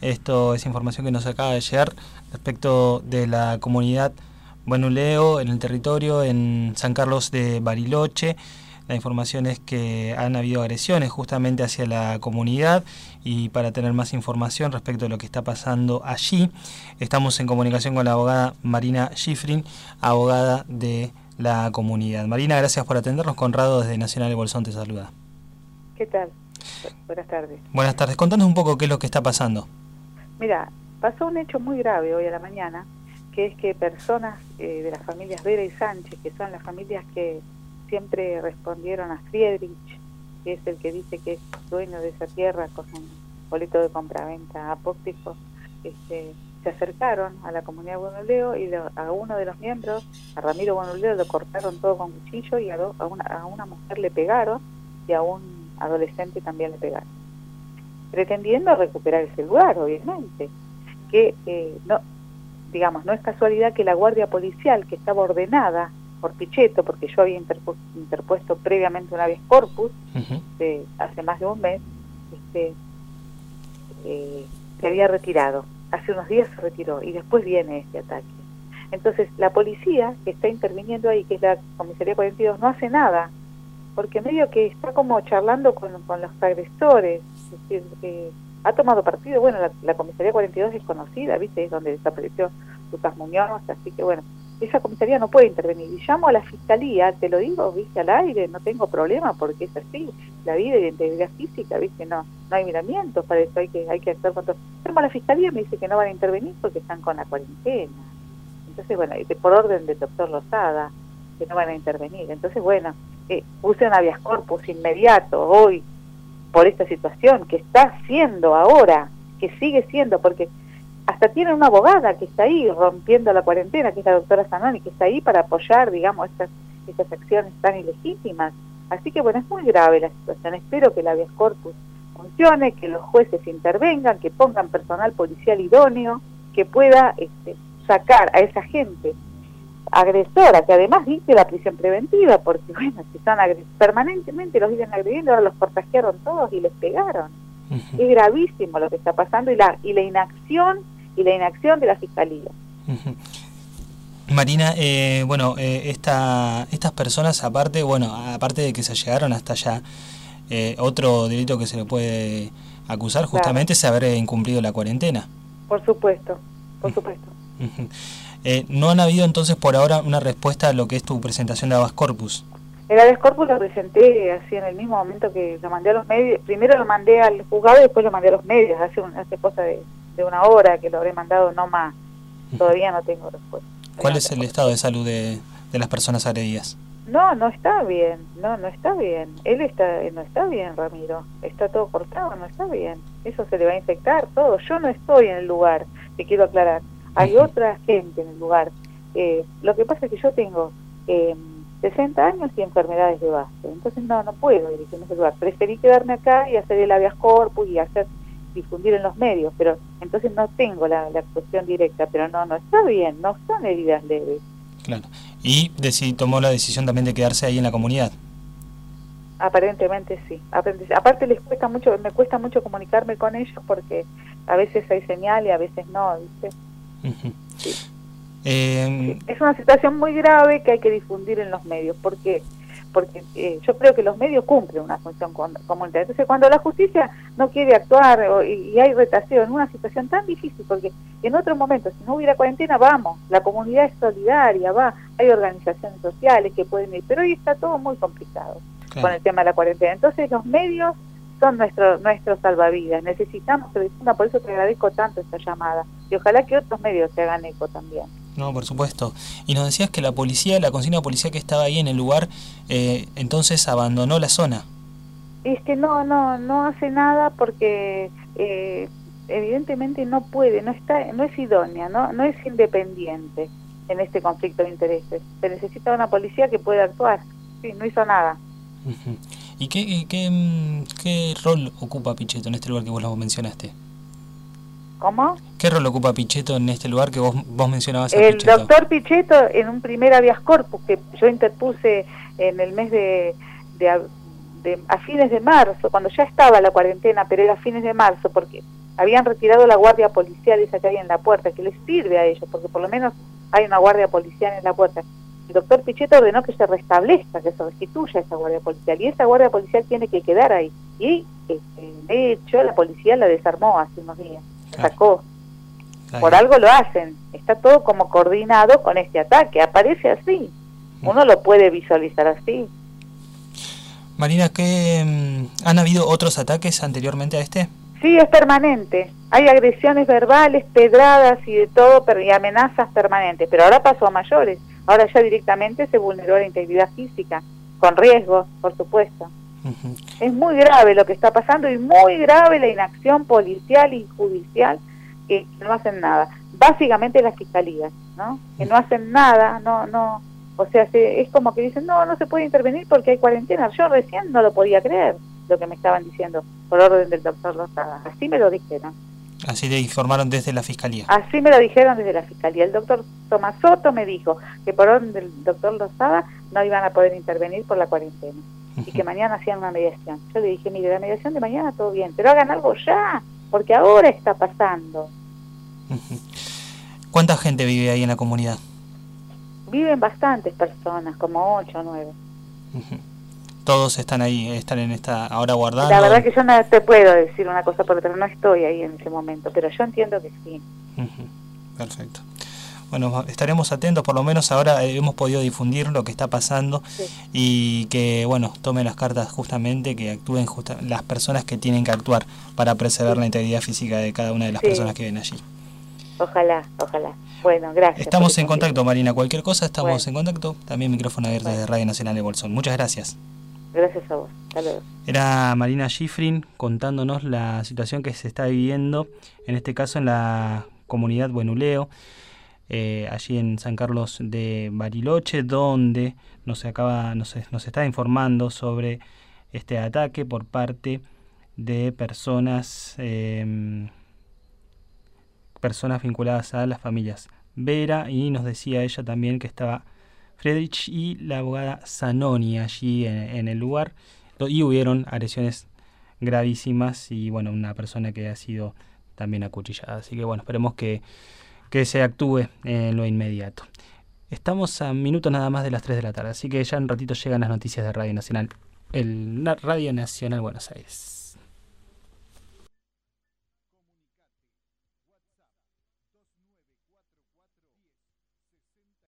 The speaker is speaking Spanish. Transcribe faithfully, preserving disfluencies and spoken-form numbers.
Esto es información que nos acaba de llegar respecto de la comunidad Buenuleo en el territorio en San Carlos de Bariloche. La información es que han habido agresiones justamente hacia la comunidad, y para tener más información respecto de lo que está pasando allí, estamos en comunicación con la abogada Marina Schifrin, abogada de la comunidad. Marina, gracias por atendernos. Conrado desde Nacional de Bolsón te saluda. ¿Qué tal? Buenas tardes. Buenas tardes. Contanos un poco qué es lo que está pasando. Mira, pasó un hecho muy grave hoy a la mañana, que es que personas eh, de las familias Vera y Sánchez, que son las familias que siempre respondieron a Friedrich, que es el que dice que es dueño de esa tierra con un boleto de compraventa apócrifo, este, se acercaron a la comunidad Buenuleo y lo, a uno de los miembros, a Ramiro Buenuleo, lo cortaron todo con cuchillo, y a, do, a, una, a una mujer le pegaron y a un adolescente también le pegaron, pretendiendo recuperar ese lugar, obviamente, que eh, no, digamos, no es casualidad que la guardia policial, que estaba ordenada por Pichetto, porque yo había interpu interpuesto previamente un habeas corpus uh-huh. de, hace más de un mes, este, eh, se había retirado. Hace unos días se retiró y después viene este ataque. Entonces, la policía que está interviniendo ahí, que es la Comisaría cuarenta y dos, no hace nada, porque medio que está como charlando con, con los agresores, es decir, eh, ha tomado partido. Bueno, la, la Comisaría cuarenta y dos es conocida, ¿viste? Es donde desapareció Lucas Muñoz, así que bueno, esa comisaría no puede intervenir. Y llamo a la Fiscalía, te lo digo, ¿viste? Al aire, no tengo problema, porque es así, la vida y la integridad física, ¿viste? No no hay miramientos, para eso hay que hay que actuar con todo. Llamo a la Fiscalía y me dice que no van a intervenir porque están con la cuarentena. Entonces, bueno, por orden del doctor Lozada, que no van a intervenir. Entonces, bueno, eh, puse un habeas corpus inmediato hoy por esta situación que está siendo ahora, que sigue siendo, porque hasta tiene una abogada que está ahí rompiendo la cuarentena, que es la doctora Zanoni, que está ahí para apoyar, digamos, estas, estas acciones tan ilegítimas. Así que, bueno, es muy grave la situación. Espero que el habeas corpus funcione, que los jueces intervengan, que pongan personal policial idóneo, que pueda este, sacar a esa gente agresora, que además dice la prisión preventiva, porque, bueno, si son permanentemente los viven agrediendo, ahora los contagiaron todos y les pegaron. Uh-huh. Es gravísimo lo que está pasando, y la, y la inacción y la inacción de la Fiscalía. Uh-huh. Marina, eh, bueno, eh, esta, estas personas, aparte, bueno, aparte de que se llegaron hasta allá, eh, otro delito que se le puede acusar justamente, claro, es haber incumplido la cuarentena. Por supuesto, por uh-huh. supuesto. Uh-huh. Eh, ¿No han habido entonces por ahora una respuesta a lo que es tu presentación de habeas corpus? El habeas corpus lo presenté así en el mismo momento que lo mandé a los medios. Primero lo mandé al juzgado y después lo mandé a los medios, hace, un, hace cosa de, de una hora que lo habré mandado, no más. Todavía no tengo respuesta. ¿Cuál es el estado de salud de, de las personas agredidas? No, no está bien, no, no está bien. Él está, no está bien, Ramiro. Está todo cortado, no está bien. Eso se le va a infectar todo. Yo no estoy en el lugar, te quiero aclarar. Hay uh-huh. otra gente en el lugar. Eh, lo que pasa es que yo tengo eh, sesenta años y enfermedades de base. Entonces no, no puedo dirigirme a ese lugar. Preferí quedarme acá y hacer el habeas corpus y hacer difundir en los medios, pero entonces no tengo la, la cuestión directa, pero no, no está bien, no son heridas leves. Claro. ¿Y decidí, tomó la decisión también de quedarse ahí en la comunidad? Aparentemente sí. Aparte les cuesta mucho, me cuesta mucho comunicarme con ellos porque a veces hay señal y a veces no, ¿viste? Uh-huh. Sí. Eh... Sí. Es una situación muy grave que hay que difundir en los medios, porque porque eh, yo creo que los medios cumplen una función comunitaria. Entonces, cuando la justicia no quiere actuar o, y, y hay retraseo en una situación tan difícil, porque en otro momento, si no hubiera cuarentena, vamos, la comunidad es solidaria, va, hay organizaciones sociales que pueden ir, pero hoy está todo muy complicado, claro, con el tema de la cuarentena. Entonces, los medios son nuestro nuestros salvavidas, necesitamos que difunda, por eso te agradezco tanto esta llamada, y ojalá que otros medios se hagan eco también. No, por supuesto. Y nos decías que la policía, la consigna policial que estaba ahí en el lugar, eh, entonces abandonó la zona. Es que no, no, no hace nada porque eh, evidentemente no puede, no está, no es idónea, no, no es independiente en este conflicto de intereses. Se necesita una policía que pueda actuar. Sí, no hizo nada. Uh-huh. ¿Y qué, qué, qué rol ocupa Pichetto en este lugar que vos lo mencionaste? ¿Cómo? ¿Qué rol ocupa Pichetto en este lugar que vos, vos mencionabas a El Pichetto? doctor Pichetto, en un primer habeas corpus que yo interpuse en el mes de, de, de a fines de marzo, cuando ya estaba la cuarentena, pero era a fines de marzo, porque habían retirado la guardia policial esa que hay en la puerta, que les sirve a ellos, porque por lo menos hay una guardia policial en la puerta. El doctor Pichetto ordenó que se restablezca, que se restituya esa guardia policial, y esa guardia policial tiene que quedar ahí. Y este, de hecho la policía la desarmó hace unos días, la sacó. Por algo lo hacen, está todo como coordinado con este ataque, aparece así, uno lo puede visualizar así. Marina, ¿qué, ¿han habido otros ataques anteriormente a este? Sí, es permanente, hay agresiones verbales, pedradas y de todo, y amenazas permanentes, pero ahora pasó a mayores, ahora ya directamente se vulneró la integridad física, con riesgo, por supuesto. Uh-huh. Es muy grave lo que está pasando y muy grave la inacción policial y judicial, que no hacen nada, básicamente las fiscalías, ¿no? Que no hacen nada, no, no, o sea, se, es como que dicen, no, no se puede intervenir porque hay cuarentena. Yo recién no lo podía creer, lo que me estaban diciendo, por orden del doctor Lozada, así me lo dijeron. Así le informaron desde la fiscalía. Así me lo dijeron desde la fiscalía. El doctor Tomás Soto me dijo que por orden del doctor Lozada no iban a poder intervenir por la cuarentena, uh-huh, y que mañana hacían una mediación. Yo le dije, mire, la mediación de mañana todo bien, pero hagan algo ya, porque ahora está pasando. ¿Cuánta gente vive ahí en la comunidad? Viven bastantes personas, como ocho o nueve. Todos están ahí, están en esta ahora guardando. La verdad que yo no te puedo decir una cosa por otra, no estoy ahí en ese momento, pero yo entiendo que sí. Perfecto. Bueno, estaremos atentos, por lo menos ahora hemos podido difundir lo que está pasando, sí, y que, bueno, tomen las cartas justamente, que actúen justa, las personas que tienen que actuar para preservar, sí, la integridad física de cada una de las, sí, personas que ven allí. Ojalá, ojalá. Bueno, gracias. Estamos en contacto, Marina. Cualquier cosa, estamos, bueno, en contacto. También micrófono abierto, bueno, desde Radio Nacional de Bolsón. Muchas gracias. Gracias a vos. Hasta luego. Era Marina Schifrin contándonos la situación que se está viviendo, en este caso en la comunidad Buenuleo, eh, allí en San Carlos de Bariloche, donde nos acaba nos, nos está informando sobre este ataque por parte de personas eh, personas vinculadas a las familias Vera, y nos decía ella también que estaba Friedrich y la abogada Zanoni allí en, en el lugar, y hubieron agresiones gravísimas y, bueno, una persona que ha sido también acuchillada. Así que, bueno, esperemos que, que se actúe en lo inmediato. Estamos a minutos nada más de las tres de la tarde, así que ya en un ratito llegan las noticias de Radio Nacional, el Radio Nacional Buenos Aires.